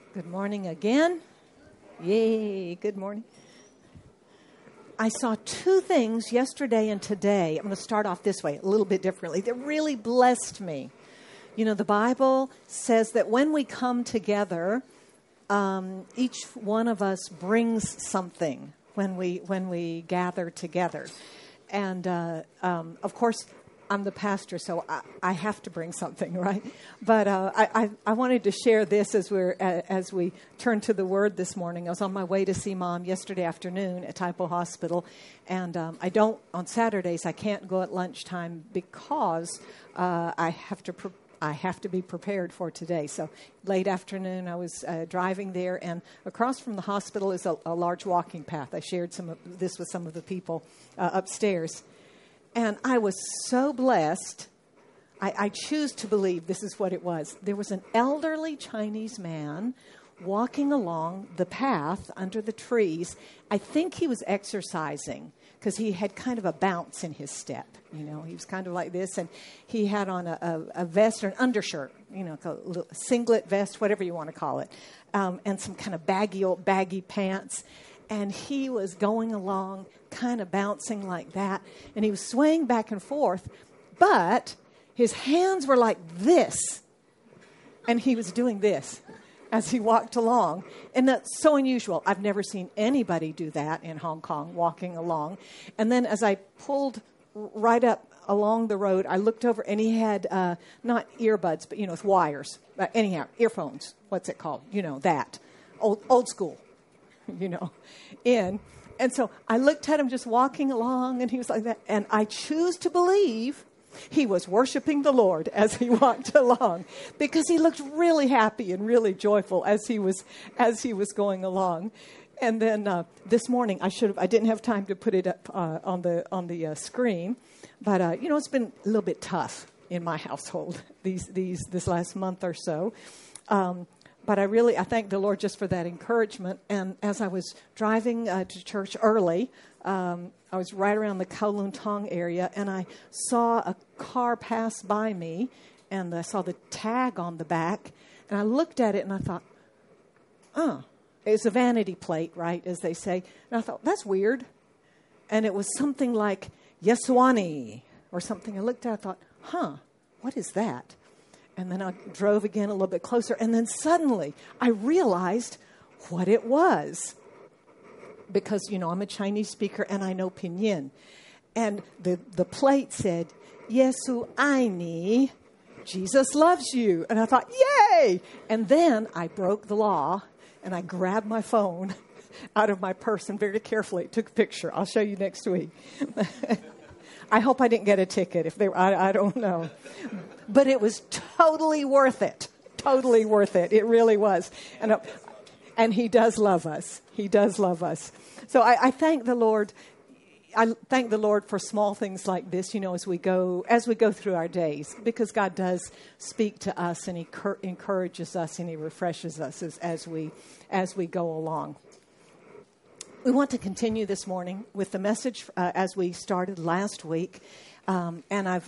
Good morning again. Yay, good morning. I saw two things yesterday and today. I'm going to start off this way, a little bit differently, that really blessed me. You know, the Bible says that when we come together, each one of us brings something when we gather together. And, of course, I'm the pastor, so I have to bring something, right? But I wanted to share this as we turn to the Word this morning. I was on my way to see Mom yesterday afternoon at Typo Hospital, and on Saturdays I can't go at lunchtime because I have to be prepared for today. So late afternoon, I was driving there, and across from the hospital is a large walking path. I shared some of this with some of the people upstairs. And I was so blessed. I choose to believe this is what it was. There was an elderly Chinese man walking along the path under the trees. I think he was exercising because he had kind of a bounce in his step. You know, he was kind of like this, and he had on a vest or an undershirt, you know, a little singlet vest, whatever you want to call it, and some kind of baggy pants. And he was going along, kind of bouncing like that. And he was swaying back and forth. But his hands were like this. And he was doing this as he walked along. And that's so unusual. I've never seen anybody do that in Hong Kong, walking along. And then as I pulled right up along the road, I looked over, and he had not earbuds, but, you know, with wires. Anyhow, earphones. What's it called? You know, that. Old school. You know, and so I looked at him just walking along, and he was like that. And I choose to believe he was worshiping the Lord as he walked along, because he looked really happy and really joyful as he was going along. And then this morning, I didn't have time to put it up on the screen, but you know, it's been a little bit tough in my household this last month or so. But I thank the Lord just for that encouragement. And as I was driving to church early, I was right around the Kowloon Tong area, and I saw a car pass by me, and I saw the tag on the back, and I looked at it, and I thought, it's a vanity plate, right, as they say. And I thought, that's weird. And it was something like Yeswani or something. I looked at it, I thought, what is that? And then I drove again a little bit closer. And then suddenly I realized what it was. Because, you know, I'm a Chinese speaker and I know Pinyin. And the plate said, Yesu Aini, Jesus loves you. And I thought, yay! And then I broke the law and I grabbed my phone out of my purse and very carefully took a picture. I'll show you next week. I hope I didn't get a ticket. I don't know. But it was totally worth it. Totally worth it. It really was. And he does love us. He does love us. So I thank the Lord. I thank the Lord for small things like this, you know, as we go through our days, because God does speak to us, and he encourages us, and he refreshes us as we go along. We want to continue this morning with the message as we started last week, and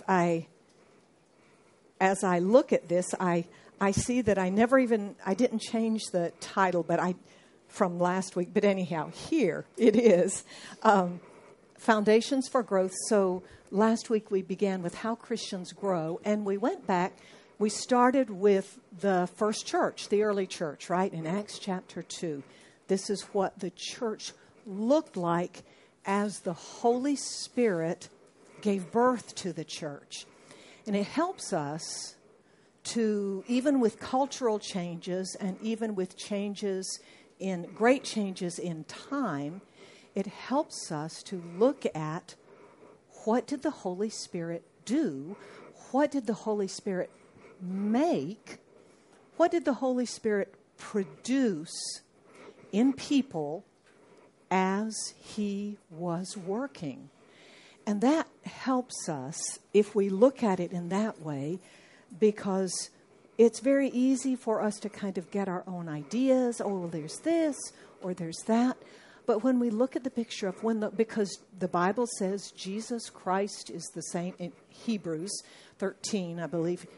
as I look at this, I see that I didn't change the title, from last week. But anyhow, here it is, Foundations for Growth. So last week we began with how Christians grow, and we went back. We started with the first church, the early church, right, in Acts chapter 2. This is what the church looked like as the Holy Spirit gave birth to the church. And it helps us to, even with cultural changes and even with great changes in time, it helps us to look at what did the Holy Spirit do? What did the Holy Spirit make? What did the Holy Spirit produce in people as he was working? And that helps us if we look at it in that way, because it's very easy for us to kind of get our own ideas. Oh, well, there's this or there's that. But when we look at the picture of because the Bible says Jesus Christ is the same in Hebrews 13, I believe,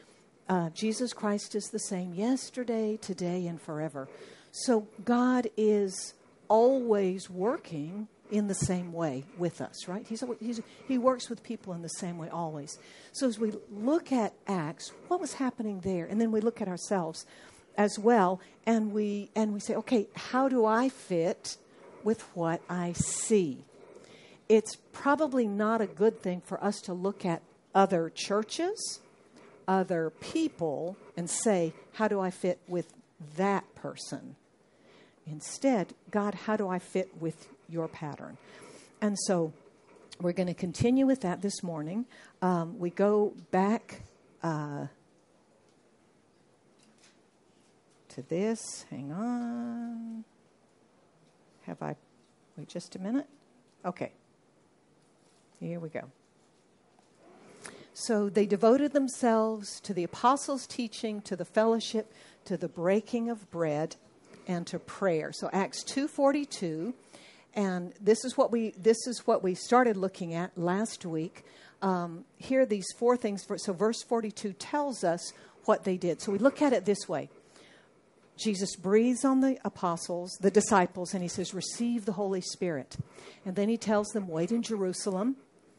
Jesus Christ is the same yesterday, today, and forever. So God is always working in the same way with us, right? He works with people in the same way always. So as we look at Acts, what was happening there? And then we look at ourselves as well, and we say, okay, how do I fit with what I see? It's probably not a good thing for us to look at other churches, other people, and say, how do I fit with that person? Instead, God, how do I fit with your pattern? And so we're going to continue with that this morning. We go back to this. Hang on. Wait just a minute? Okay. Here we go. So they devoted themselves to the apostles' teaching, to the fellowship, to the breaking of bread, and to prayer. So Acts 2:42, and this is what we started looking at last week. Here are these four things. So verse 42 tells us what they did. So we look at it this way. Jesus breathes on the apostles, the disciples, and he says, receive the Holy Spirit. And then he tells them, wait in Jerusalem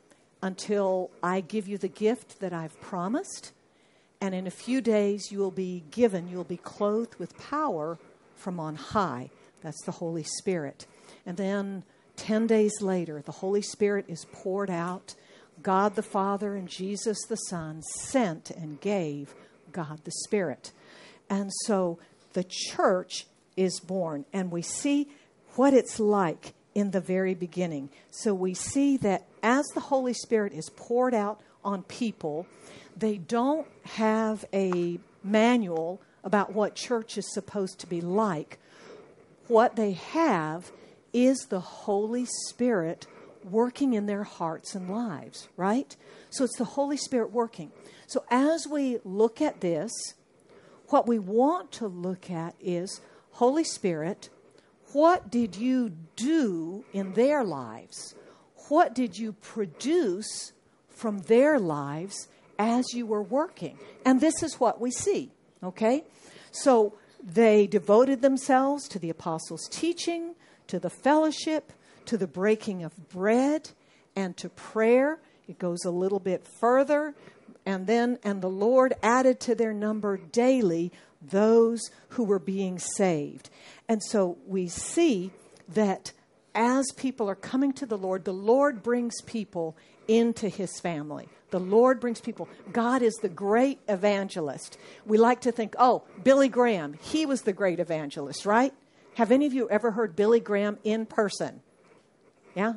until I give you the gift that I've promised. And in a few days you'll be clothed with power from on high. That's the Holy Spirit. And then 10 days later, the Holy Spirit is poured out. God the Father and Jesus the Son sent and gave God the Spirit. And so the church is born, and we see what it's like in the very beginning. So we see that as the Holy Spirit is poured out on people, they don't have a manual about what church is supposed to be like. What they have is the Holy Spirit working in their hearts and lives, right? So it's the Holy Spirit working. So as we look at this, what we want to look at is, Holy Spirit, what did you do in their lives? What did you produce from their lives as you were working? And this is what we see, okay? So they devoted themselves to the apostles' teaching, to the fellowship, to the breaking of bread, and to prayer. It goes a little bit further. And the Lord added to their number daily those who were being saved. And so we see that as people are coming to the Lord brings people into his family. The Lord brings people. God is the great evangelist. We like to think, Billy Graham, he was the great evangelist, right? Have any of you ever heard Billy Graham in person? Yeah?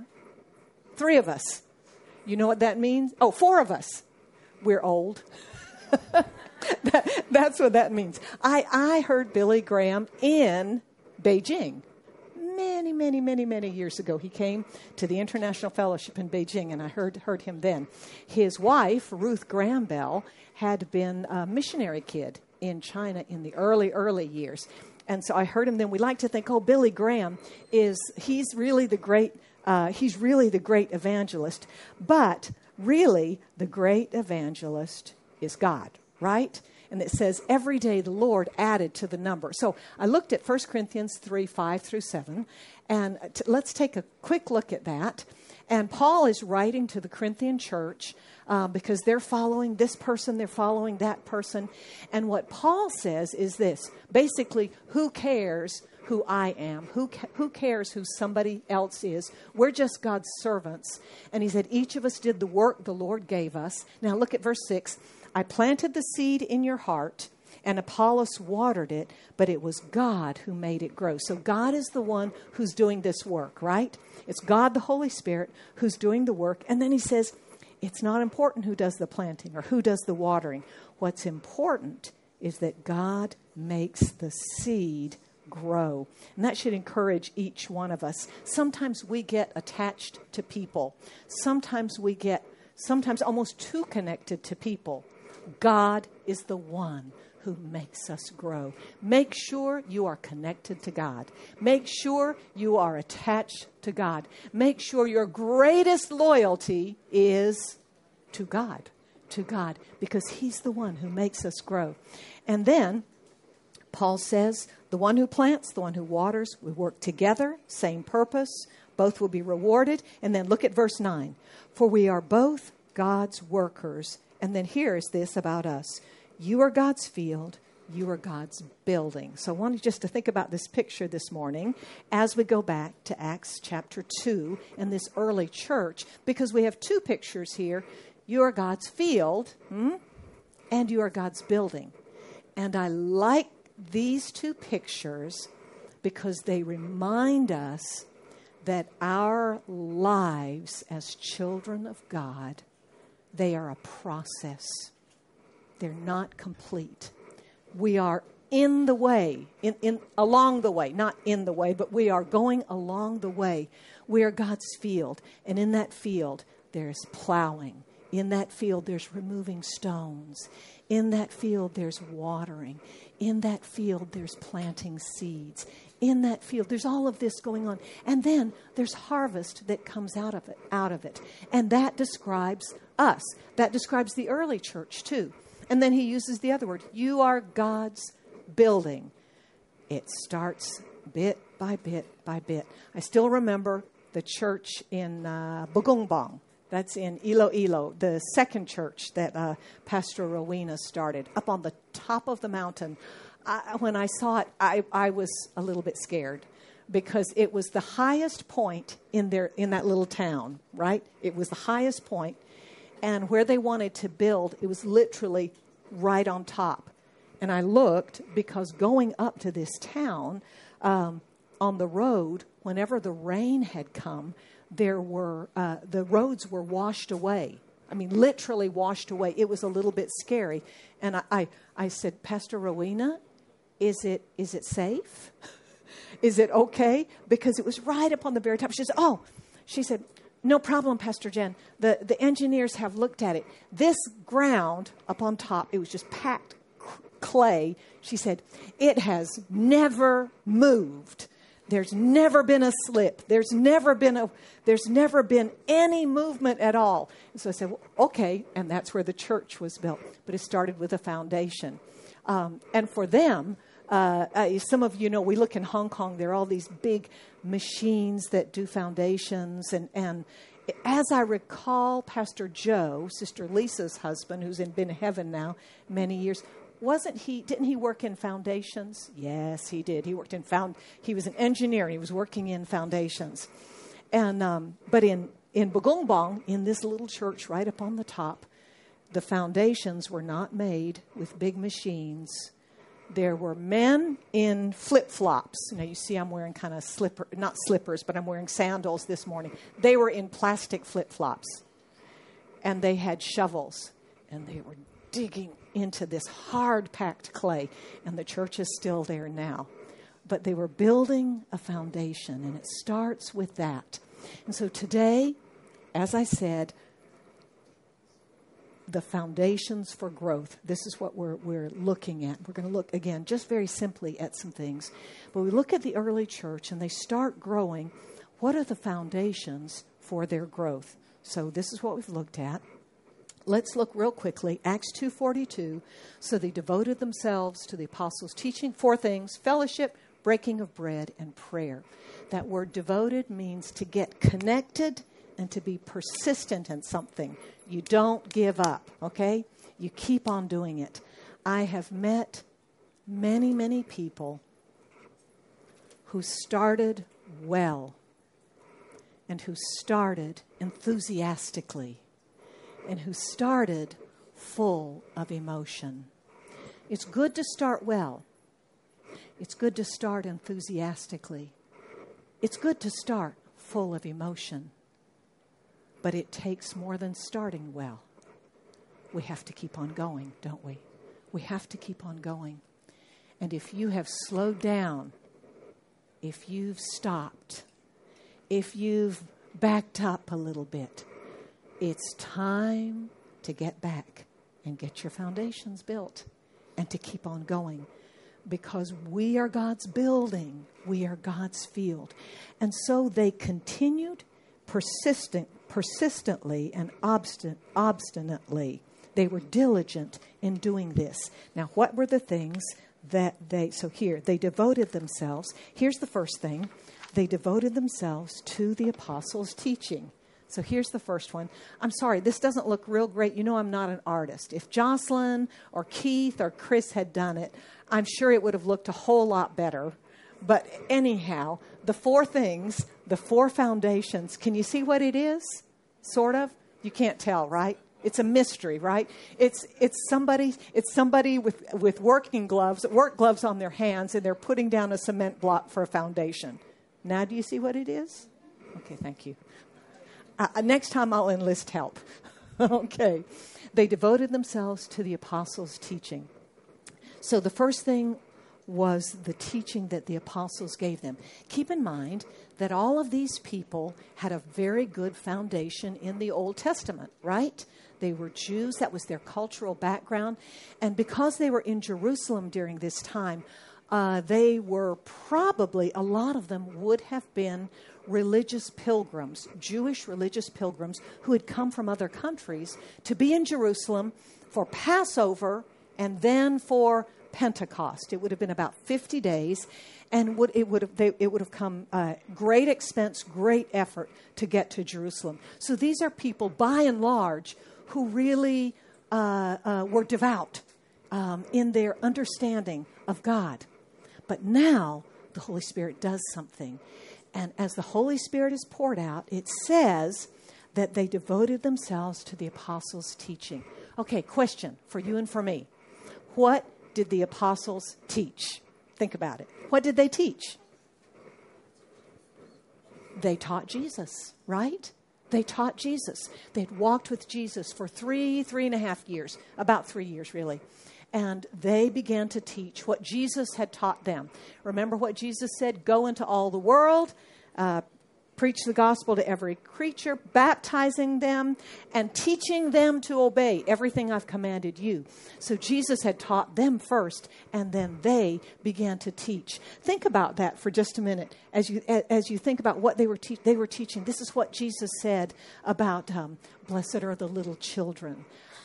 3 of us. You know what that means? 4 of us. We're old. That's what that means. I heard Billy Graham in Beijing. Many years ago. He came to the International Fellowship in Beijing, and I heard him then. His wife, Ruth Graham Bell, had been a missionary kid in China in the early years. And so I heard him then. We like to think, Billy Graham he's really the great evangelist. But really, the great evangelist is God, right? And it says, every day the Lord added to the number. So I looked at 1 Corinthians 3, 5 through 7, and let's take a quick look at that. And Paul is writing to the Corinthian church because they're following this person, they're following that person. And what Paul says is this, basically, who cares who I am? Who cares who somebody else is? We're just God's servants. And he said, each of us did the work the Lord gave us. Now look at verse 6. I planted the seed in your heart, and Apollos watered it, but it was God who made it grow. So God is the one who's doing this work, right? It's God, the Holy Spirit, who's doing the work. And then he says, it's not important who does the planting or who does the watering. What's important is that God makes the seed grow. And that should encourage each one of us. Sometimes we get attached to people. Sometimes almost too connected to people. God is the one who makes us grow. Make sure you are connected to God. Make sure you are attached to God. Make sure your greatest loyalty is to God. to God because He's the one who makes us grow. And then Paul says, the one who plants, the one who waters, we work together, same purpose, both will be rewarded. And then look at verse 9. For we are both God's workers. And then here is this about us. You are God's field. You are God's building. So I wanted just to think about this picture this morning as we go back to Acts chapter 2 and this early church, because we have two pictures here. You are God's field, and you are God's building. And I like these two pictures because they remind us that our lives as children of God, they are a process. They're not complete. We are in the way, along the way, not in the way, but we are going along the way. We are God's field, and in that field, there's plowing. In that field, there's removing stones. In that field, there's watering. In that field, there's planting seeds. In that field, there's all of this going on. And then there's harvest that comes out of it. And that describes us. That describes the early church, too. And then he uses the other word. You are God's building. It starts bit by bit by bit. I still remember the church in Bugongbong. That's in Iloilo, the second church that Pastor Rowena started, up on the top of the mountain. When I saw it, I was a little bit scared because it was the highest point in that little town, right? It was the highest point. And where they wanted to build, it was literally right on top. And I looked because going up to this town on the road, whenever the rain had come, there were the roads were washed away. I mean, literally washed away. It was a little bit scary. And I said, Pastor Rowena, is it safe? Is it okay? Because it was right up on the very top. She said, no problem, Pastor Jen. The engineers have looked at it. This ground up on top, it was just packed clay. She said, it has never moved. There's never been a slip. There's never been any movement at all. And so I said, well, okay, and that's where the church was built. But it started with a foundation. And for them, some of you know, we look in Hong Kong, there are all these big machines that do foundations. And as I recall, Pastor Joe, Sister Lisa's husband, who's been in heaven now many years, didn't he work in foundations? Yes, he did. He was an engineer. He was working in foundations. And, but in Bugongbong, in this little church right up on the top, the foundations were not made with big machines. There were men in flip-flops. You see I'm wearing kind of not slippers, but I'm wearing sandals this morning. They were in plastic flip-flops. And they had shovels. And they were digging into this hard-packed clay, and the church is still there now. But they were building a foundation, and it starts with that. And so today, as I said, the foundations for growth, this is what we're looking at. We're going to look, again, just very simply at some things. But we look at the early church, and they start growing. What are the foundations for their growth? So this is what we've looked at. Let's look real quickly. Acts 2:42. So they devoted themselves to the apostles' teaching. 4 things: fellowship, breaking of bread, and prayer. That word devoted means to get connected and to be persistent in something. You don't give up, okay? You keep on doing it. I have met many, many people who started well and who started enthusiastically and who started full of emotion. It's good to start well. It's good to start enthusiastically. It's good to start full of emotion. But it takes more than starting well. We have to keep on going, don't we? We have to keep on going. And if you have slowed down, if you've stopped, if you've backed up a little bit, it's time to get back and get your foundations built and to keep on going. Because we are God's building. We are God's field. And so they continued persistently and obstinately. They were diligent in doing this. Now, what were the things that they devoted themselves. Here's the first thing. They devoted themselves to the apostles' teaching. So here's the first one. I'm sorry, this doesn't look real great. You know I'm not an artist. If Jocelyn or Keith or Chris had done it, I'm sure it would have looked a whole lot better. But anyhow, the four things, the four foundations, can you see what it is? Sort of? You can't tell, right? It's a mystery, right? It's somebody with work gloves on their hands, and they're putting down a cement block for a foundation. Now do you see what it is? Okay, thank you. Next time I'll enlist help. Okay. They devoted themselves to the apostles' teaching. So the first thing was the teaching that the apostles gave them. Keep in mind that all of these people had a very good foundation in the Old Testament, right? They were Jews. That was their cultural background. And because they were in Jerusalem during this time, they were probably, a lot of them would have been religious pilgrims, Jewish religious pilgrims who had come from other countries to be in Jerusalem for Passover and then for Pentecost. It would have been about 50 days, and it would have come great expense, great effort to get to Jerusalem. So these are people, by and large, who really were devout in their understanding of God. But now the Holy Spirit does something. And as the Holy Spirit is poured out, it says that they devoted themselves to the apostles' teaching. Okay, question for you and for me. What did the apostles teach? Think about it. What did they teach? They taught Jesus, right? They taught Jesus. They'd walked with Jesus for 3.5 years, about 3 years really. And they began to teach what Jesus had taught them. Remember what Jesus said? Go into all the world, preach the gospel to every creature, baptizing them and teaching them to obey everything I've commanded you. So Jesus had taught them first, and then they began to teach. Think about that for just a minute. As you think about what they were teaching, this is what Jesus said about blessed are the little children.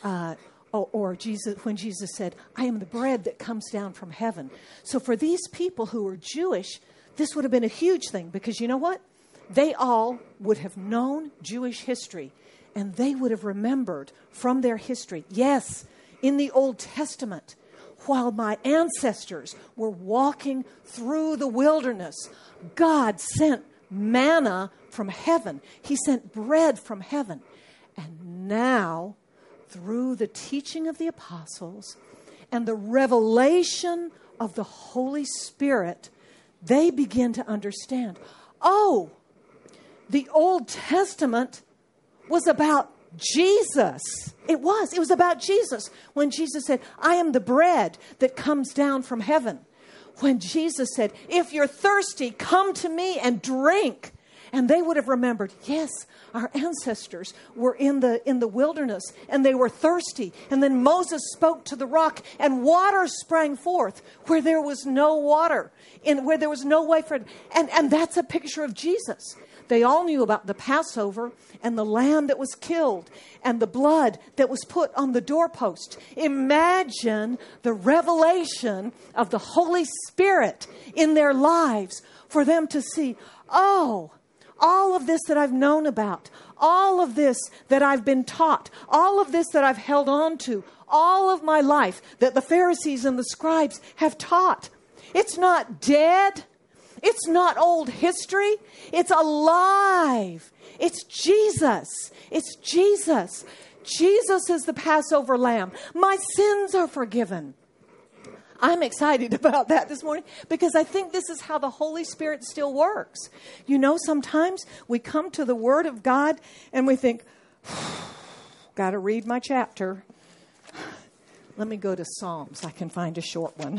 Or Jesus, when Jesus said, I am the bread that comes down from heaven. So for these people who were Jewish, this would have been a huge thing, because you know what? They all would have known Jewish history, and they would have remembered from their history. Yes, in the Old Testament, while my ancestors were walking through the wilderness, God sent manna from heaven. He sent bread from heaven. And now, through the teaching of the apostles and the revelation of the Holy Spirit, they begin to understand, oh, the Old Testament was about Jesus. It was about Jesus. When Jesus said, I am the bread that comes down from heaven. When Jesus said, if you're thirsty, come to me and drink. And they would have remembered, yes, our ancestors were in the wilderness and they were thirsty. And then Moses spoke to the rock and water sprang forth where there was no water, where there was no way for it. And that's a picture of Jesus. They all knew about the Passover and the lamb that was killed and the blood that was put on the doorpost. Imagine the revelation of the Holy Spirit in their lives for them to see, oh, all of this that I've known about, all of this that I've been taught, all of this that I've held on to, all of my life that the Pharisees and the scribes have taught. It's not dead. It's not old history. It's alive. It's Jesus. It's Jesus. Jesus is the Passover lamb. My sins are forgiven. I'm excited about that this morning because I think this is how the Holy Spirit still works. You know, sometimes we come to the Word of God and we think, got to read my chapter. Let me go to Psalms. I can find a short one.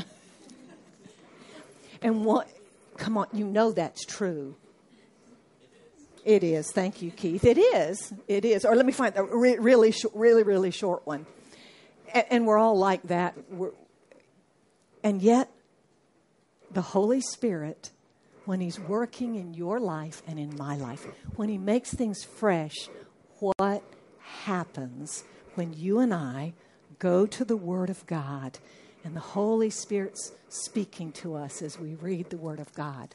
And come on, you know that's true. It is. Thank you, Keith. It is. It is. Or let me find a really short one. And we're all like that. And yet, the Holy Spirit, when He's working in your life and in my life, when He makes things fresh, what happens when you and I go to the Word of God and the Holy Spirit's speaking to us as we read the Word of God,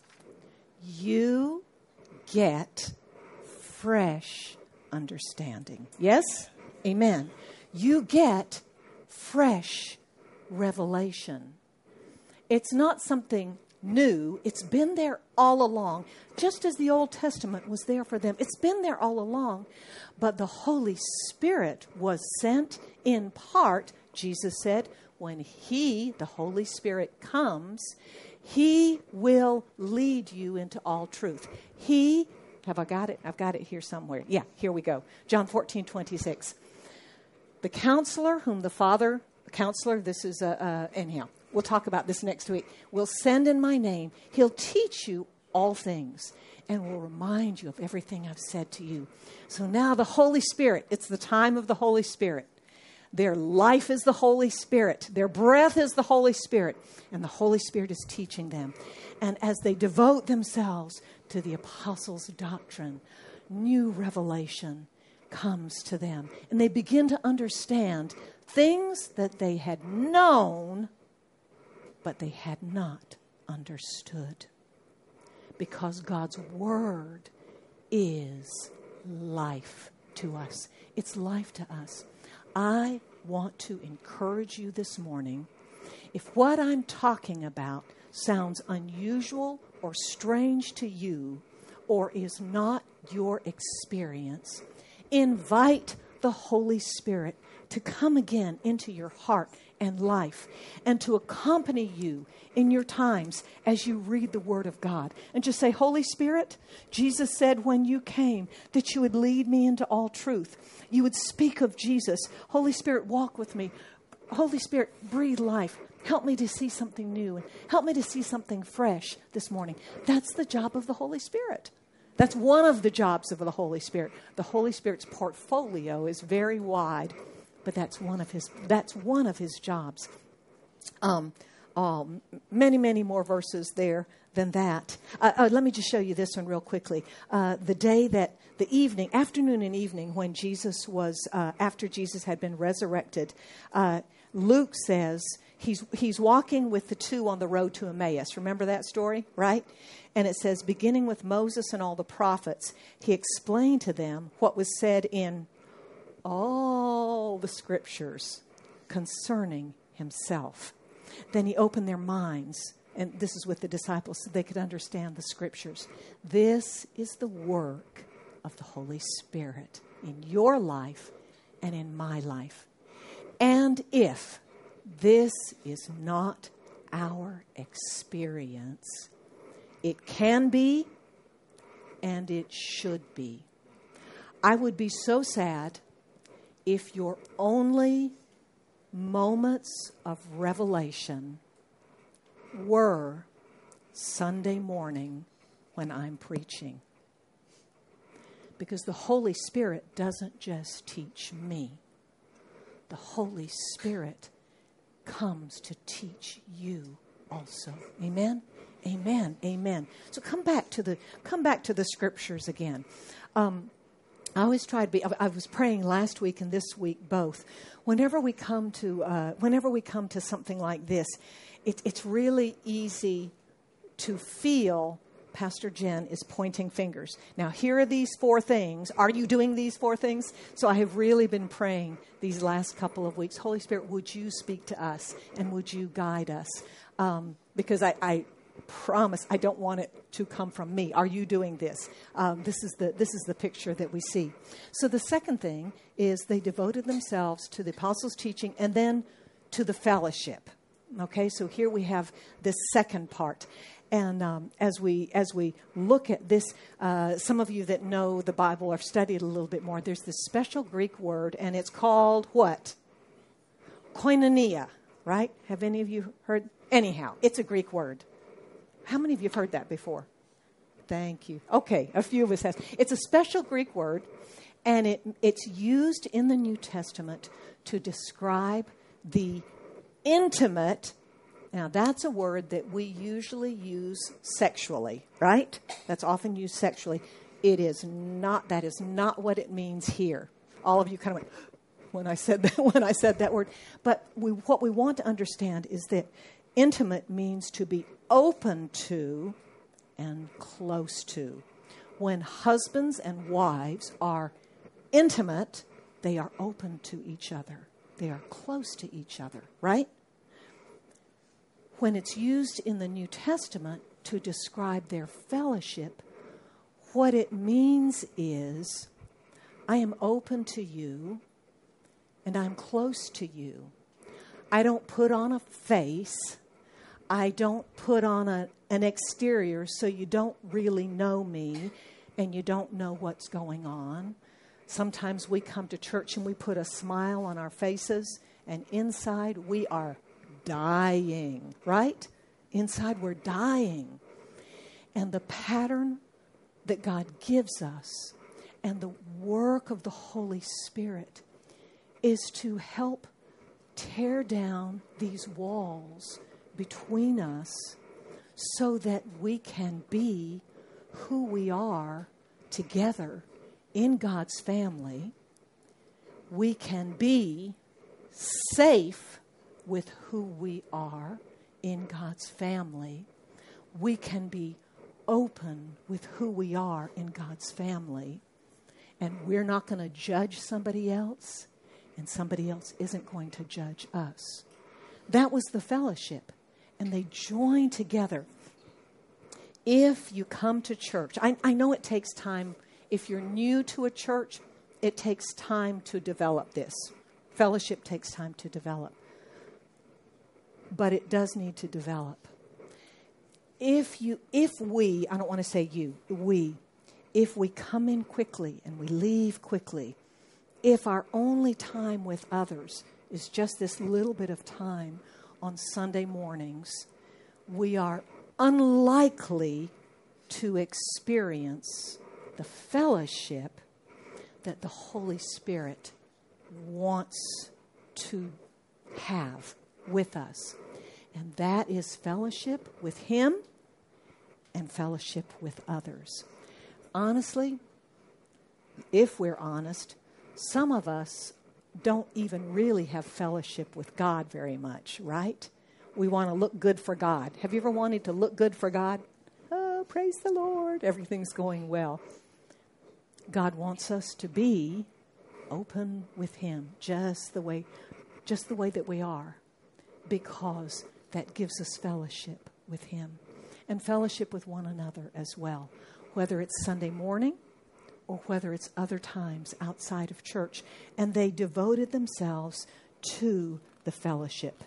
you get fresh understanding. Yes? Amen. You get fresh revelation. It's not something new. It's been there all along, just as the Old Testament was there for them. It's been there all along, but the Holy Spirit was sent in part, Jesus said, when He, the Holy Spirit, comes, He will lead you into all truth. Have I got it? I've got it here somewhere. Yeah, here we go. John 14:26. The counselor whom the Father, this is, anyhow, we'll talk about this next week, will send in my name. He'll teach you all things and will remind you of everything I've said to you. So now the Holy Spirit, it's the time of the Holy Spirit. Their life is the Holy Spirit. Their breath is the Holy Spirit. And the Holy Spirit is teaching them. And as they devote themselves to the apostles' doctrine, new revelation comes to them. And they begin to understand things that they had known, but they had not understood. Because God's Word is life to us. It's life to us. I want to encourage you this morning. If what I'm talking about sounds unusual or strange to you or is not your experience, invite the Holy Spirit to come again into your heart and life and to accompany you in your times as you read the Word of God. And just say, Holy Spirit, Jesus said when you came that you would lead me into all truth. You would speak of Jesus. Holy Spirit, walk with me. Holy Spirit, breathe life. Help me to see something new and help me to see something fresh this morning. That's the job of the Holy Spirit. That's one of the jobs of the Holy Spirit. The Holy Spirit's portfolio is very wide, but that's one of his jobs. Many, many more verses there than that. Let me just show you this one real quickly. Afternoon and evening, when Jesus was, after Jesus had been resurrected, Luke says he's walking with the two on the road to Emmaus. Remember that story, right? And it says, beginning with Moses and all the prophets, he explained to them what was said in all the scriptures concerning himself. Then he opened their minds, and this is with the disciples, so they could understand the scriptures. This is the work of the Holy Spirit in your life and in my life. And if this is not our experience, it can be and it should be. I would be so sad if your only moments of revelation were Sunday morning when I'm preaching. Because the Holy Spirit doesn't just teach me. The Holy Spirit comes to teach you also. Amen? Amen. Amen. So come back to the scriptures again. I always try to be. I was praying last week and this week both. Whenever we come to something like this, it's really easy to feel Pastor Jen is pointing fingers. Now, here are these 4 things. Are you doing these 4 things? So I have really been praying these last couple of weeks. Holy Spirit, would you speak to us and would you guide us? Because I promise I don't want it to come from me. Are you doing this? This is the picture that we see. So the second thing is they devoted themselves to the apostles' teaching and then to the fellowship. Okay, so here we have this second part. And as we look at this, some of you that know the Bible or studied a little bit more, there's this special Greek word, and it's called what? Koinonia, right? Have any of you heard? Anyhow, it's a Greek word. How many of you have heard that before? Thank you. Okay, a few of us have. It's a special Greek word, and it's used in the New Testament to describe the intimate. Now, that's a word that we usually use sexually, right? That's often used sexually. That is not what it means here. All of you kind of went, when I said that word. But what we want to understand is that intimate means to be open to and close to. When husbands and wives are intimate, they are open to each other. They are close to each other, right? When it's used in the New Testament to describe their fellowship, what it means is, I am open to you and I'm close to you. I don't put on a face. I don't put on an exterior so you don't really know me and you don't know what's going on. Sometimes we come to church and we put a smile on our faces, and inside we are dying, right? Inside we're dying. And the pattern that God gives us and the work of the Holy Spirit is to help tear down these walls between us so that we can be who we are together in God's family. We can be safe with who we are in God's family. We can be open with who we are in God's family. And we're not going to judge somebody else, and somebody else isn't going to judge us. That was the fellowship. And they joined together. If you come to church, I know it takes time. If you're new to a church, it takes time to develop this. Fellowship takes time to develop. But it does need to develop. If we come in quickly and we leave quickly, if our only time with others is just this little bit of time on Sunday mornings, we are unlikely to experience the fellowship that the Holy Spirit wants to have with us. And that is fellowship with Him and fellowship with others. Honestly, if we're honest, some of us don't even really have fellowship with God very much, right? We want to look good for God. Have you ever wanted to look good for God? Oh, praise the Lord. Everything's going well. God wants us to be open with Him just the way that we are, because that gives us fellowship with Him and fellowship with one another as well, whether it's Sunday morning or whether it's other times outside of church. And they devoted themselves to the fellowship,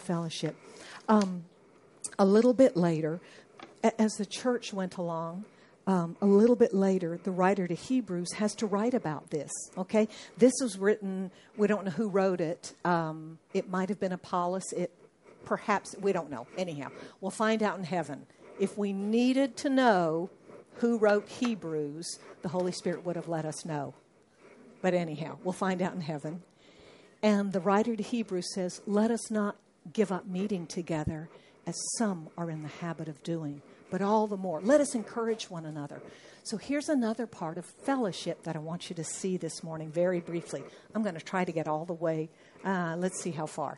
A little bit later, as the church went along, a little bit later, the writer to Hebrews has to write about this, okay? This was written, we don't know who wrote it. It might have been Apollos. Perhaps, we don't know. Anyhow, we'll find out in heaven. If we needed to know who wrote Hebrews, the Holy Spirit would have let us know. But anyhow, we'll find out in heaven. And the writer to Hebrews says, let us not give up meeting together as some are in the habit of doing, but all the more, let us encourage one another. So here's another part of fellowship that I want you to see this morning very briefly. I'm going to try to get all the way. Let's see how far.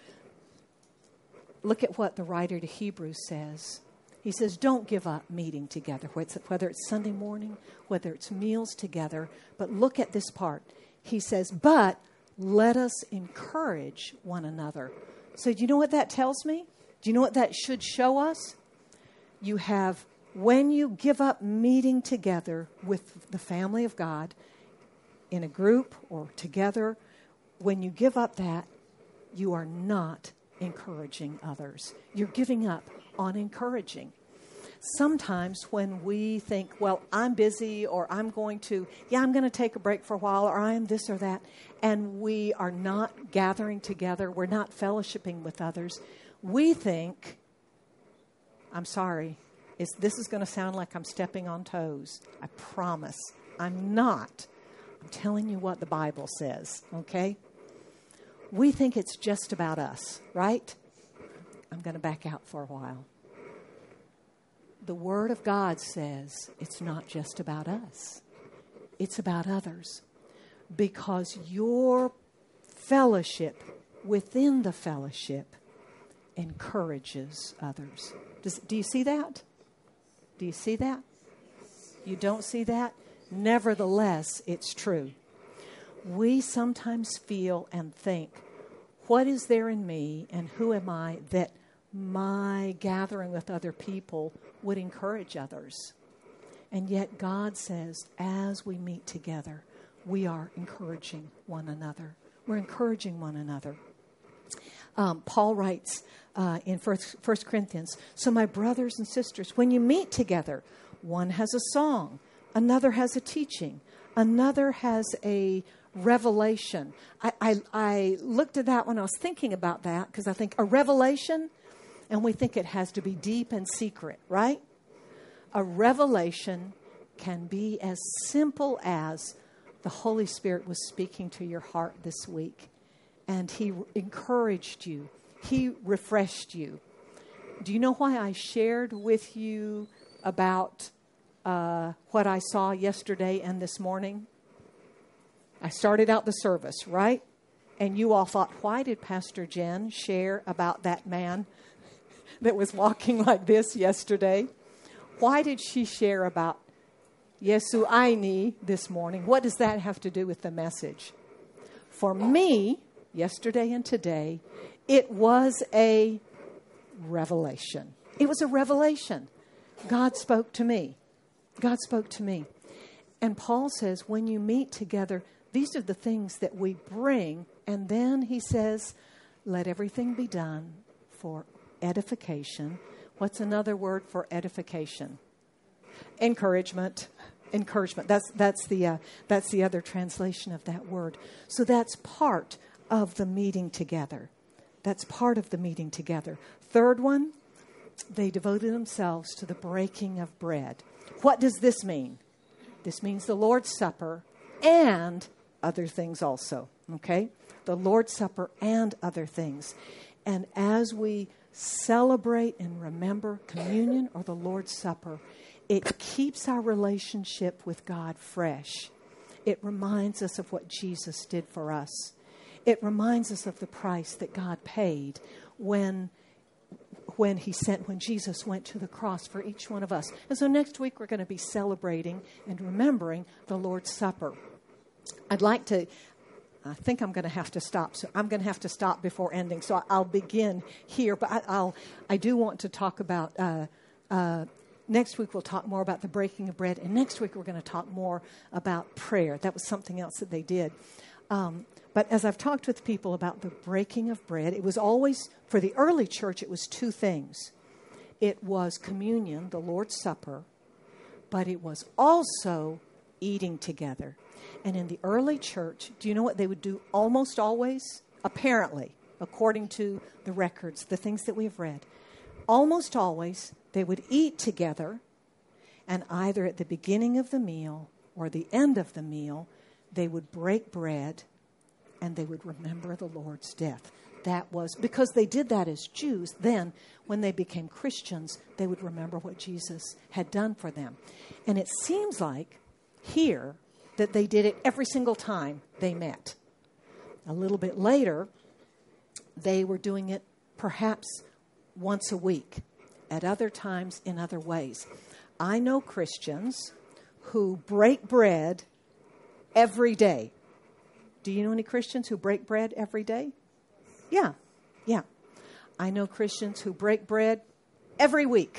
Look at what the writer to Hebrews says. He says, don't give up meeting together, whether it's Sunday morning, whether it's meals together. But look at this part. He says, but let us encourage one another. So do you know what that tells me? Do you know what that should show us? You have, when you give up meeting together with the family of God in a group or together, when you give up that, you are not encouraging others. You're giving up on encouraging. Sometimes when we think, well, I'm busy, or I'm going to take a break for a while, or I'm this or that, and we are not gathering together, we're not fellowshipping with others, we think, I'm sorry, this is going to sound like I'm stepping on toes. I promise. I'm not. I'm telling you what the Bible says, okay? We think it's just about us, right? I'm going to back out for a while. The Word of God says it's not just about us. It's about others. Because your fellowship within the fellowship encourages others. Do you see that? Do you see that? You don't see that? Nevertheless, it's true. We sometimes feel and think, what is there in me and who am I that my gathering with other people would encourage others? And yet God says, as we meet together, we are encouraging one another. We're encouraging one another. Paul writes in 1 Corinthians, so my brothers and sisters, when you meet together, one has a song, another has a teaching, another has a revelation. I looked at that when I was thinking about that, because I think a revelation, and we think it has to be deep and secret, right? A revelation can be as simple as the Holy Spirit was speaking to your heart this week, and He encouraged you. He refreshed you. Do you know why I shared with you about what I saw yesterday and this morning? I started out the service, right? And you all thought, why did Pastor Jen share about that man that was walking like this yesterday? Why did she share about Yesu Aini this morning? What does that have to do with the message? For me, yesterday and today, it was a revelation. It was a revelation. God spoke to me. God spoke to me. And Paul says, when you meet together, these are the things that we bring. And then he says, let everything be done for edification. What's another word for edification? Encouragement. Encouragement. That's the other translation of that word. So that's part of the meeting together. That's part of the meeting together. Third one, they devoted themselves to the breaking of bread. What does this mean? This means the Lord's Supper and other things also. Okay? The Lord's Supper and other things. And as we celebrate and remember communion or the Lord's Supper, it keeps our relationship with God fresh. It reminds us of what Jesus did for us. It reminds us of the price that God paid when Jesus went to the cross for each one of us. And so next week we're going to be celebrating and remembering the Lord's Supper. I think I'm going to have to stop. So I'm going to have to stop before ending. So I'll begin here. But I do want to talk about, next week we'll talk more about the breaking of bread. And next week we're going to talk more about prayer. That was something else that they did. But as I've talked with people about the breaking of bread, it was always, for the early church, it was two things. It was communion, the Lord's Supper, but it was also eating together. And in the early church, do you know what they would do almost always? Apparently, according to the records, the things that we've read. Almost always, they would eat together, and either at the beginning of the meal or the end of the meal, they would break bread and they would remember the Lord's death. That was because they did that as Jews. Then, when they became Christians, they would remember what Jesus had done for them. And it seems like here that they did it every single time they met. A little bit later, they were doing it perhaps once a week, at other times in other ways. I know Christians who break bread every day. Do you know any Christians who break bread every day? Yeah. I know Christians who break bread every week.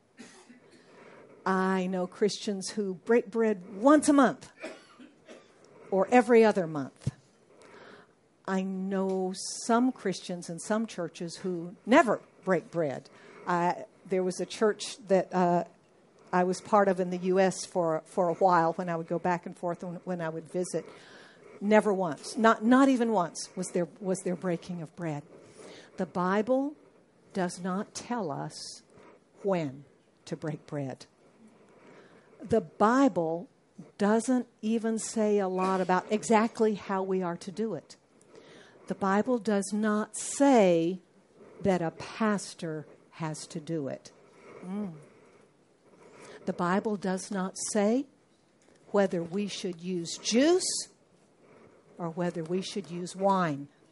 I know Christians who break bread once a month or every other month. I know some Christians in some churches who never break bread. There was a church that I was part of in the U.S. for a while when I would go back and forth when I would visit. Never once, not even once, was there breaking of bread. The Bible does not tell us when to break bread. The Bible doesn't even say a lot about exactly how we are to do it. The Bible does not say that a pastor has to do it. The Bible does not say whether we should use juice or whether we should use wine.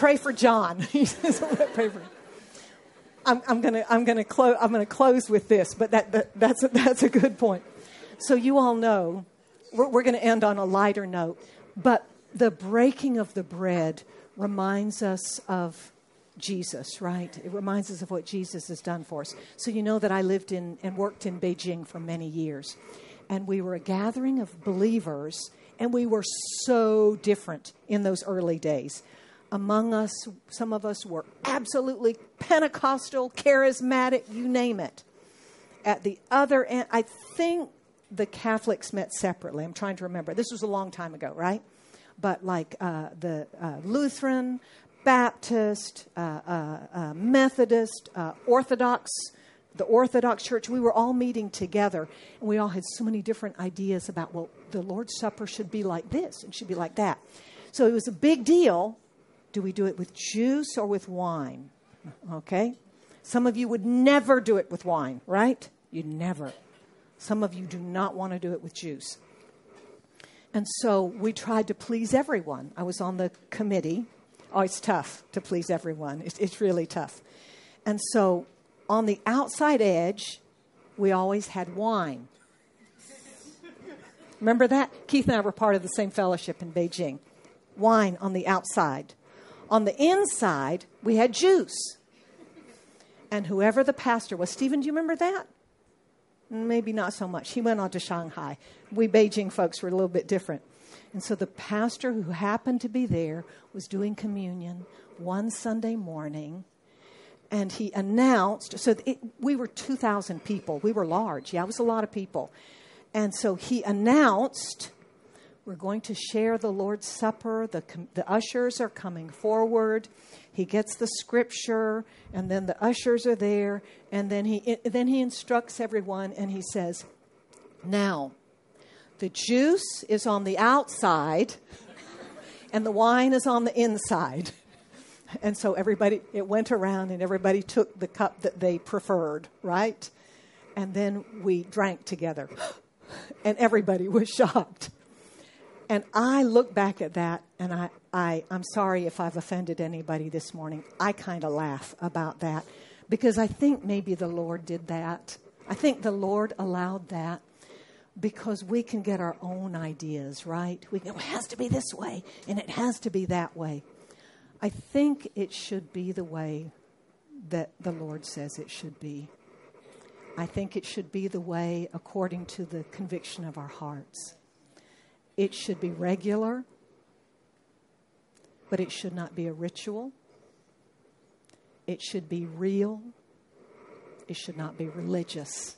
pray for John. He says, pray for him. I'm gonna close with this, but that's a good point. So you all know we're going to end on a lighter note, but the breaking of the bread reminds us of Jesus, right? It reminds us of what Jesus has done for us. So you know that I lived in and worked in Beijing for many years, and we were a gathering of believers, and we were so different in those early days. Among us, some of us were absolutely Pentecostal, charismatic, you name it. At the other end, I think the Catholics met separately. I'm trying to remember. This was a long time ago, right? But like the Lutheran, Baptist, Methodist, Orthodox, the Orthodox Church, we were all meeting together, and we all had so many different ideas about, well, the Lord's Supper should be like this and should be like that. So it was a big deal. Do we do it with juice or with wine? Okay? Some of you would never do it with wine, right? You'd never. Some of you do not want to do it with juice. And so we tried to please everyone. I was on the committee. Oh, it's tough to please everyone. It's really tough. And so on the outside edge, we always had wine. Remember that? Keith and I were part of the same fellowship in Beijing. Wine on the outside. On the inside, we had juice. And whoever the pastor was, Stephen, do you remember that? Maybe not so much. He went on to Shanghai. We Beijing folks were a little bit different. And so the pastor who happened to be there was doing communion one Sunday morning. And he announced, we were 2,000 people. We were large. Yeah, it was a lot of people. And so he announced, we're going to share the Lord's Supper. The ushers are coming forward. He gets the scripture, and then the ushers are there, and then he instructs everyone, and he says, now, the juice is on the outside, and the wine is on the inside. And so it went around, and everybody took the cup that they preferred, right? And then we drank together, and everybody was shocked. And I look back at that, and I'm sorry if I've offended anybody this morning. I kind of laugh about that because I think maybe the Lord did that. I think the Lord allowed that because we can get our own ideas, right? We go, it has to be this way, and it has to be that way. I think it should be the way that the Lord says it should be. I think it should be the way according to the conviction of our hearts. It should be regular, but it should not be a ritual. It should be real. It should not be religious.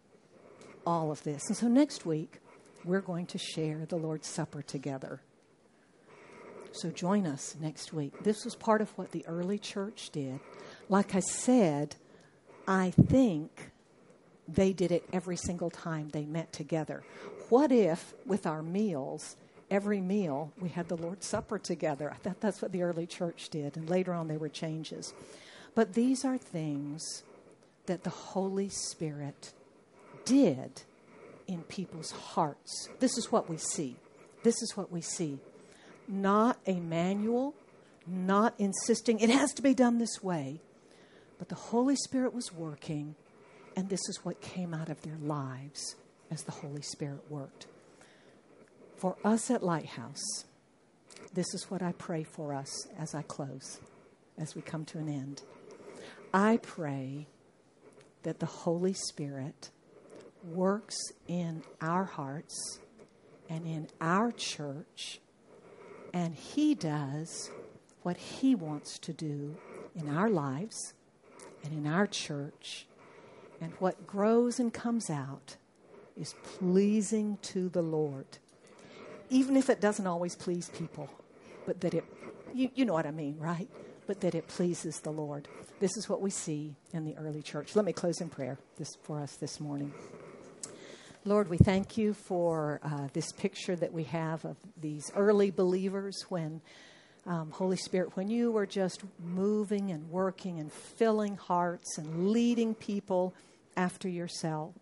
All of this. And so next week, we're going to share the Lord's Supper together. So join us next week. This was part of what the early church did. Like I said, I think they did it every single time they met together. What if, with our meals, every meal, we had the Lord's Supper together? I thought that's what the early church did, and later on there were changes. But these are things that the Holy Spirit did in people's hearts. This is what we see. This is what we see. Not a manual, not insisting it has to be done this way, but the Holy Spirit was working, and this is what came out of their lives as the Holy Spirit worked. For us at Lighthouse, this is what I pray for us as I close, as we come to an end. I pray that the Holy Spirit works in our hearts and in our church, and He does what He wants to do in our lives and in our church, and what grows and comes out is pleasing to the Lord. Even if it doesn't always please people, but that it, you know what I mean, right? But that it pleases the Lord. This is what we see in the early church. Let me close in prayer for us this morning. Lord, we thank you for this picture that we have of these early believers when, Holy Spirit, when you were just moving and working and filling hearts and leading people after yourself.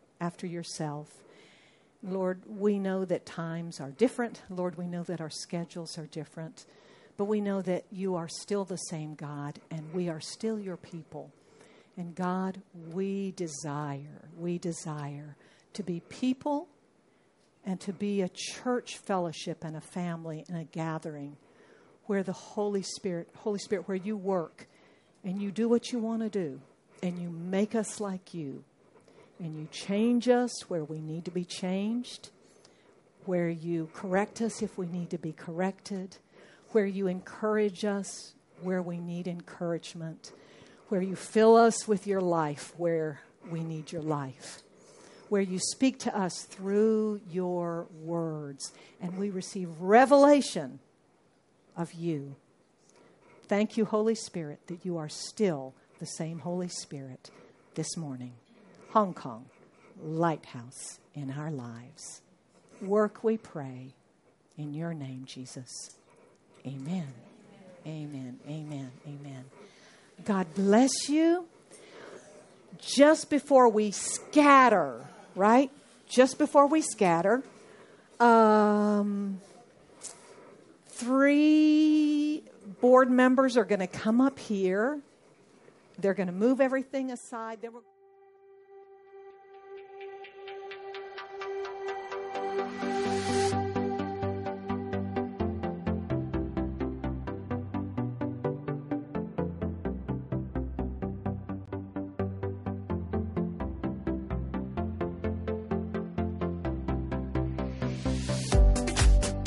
Lord, we know that times are different. Lord, we know that our schedules are different. But we know that you are still the same God, and we are still your people. And God, we desire to be people and to be a church fellowship and a family and a gathering where the Holy Spirit, where you work and you do what you want to do and you make us like you and you change us where we need to be changed, where you correct us if we need to be corrected, where you encourage us where we need encouragement, where you fill us with your life where we need your life, where you speak to us through your words, and we receive revelation of you. Thank you, Holy Spirit, that you are still the same Holy Spirit this morning. Hong Kong, lighthouse in our lives. Work, we pray, in your name, Jesus. Amen. Amen. Amen. Amen. God bless you. Just before we scatter, right? Just before we scatter, 3 board members are going to come up here. They're going to move everything aside.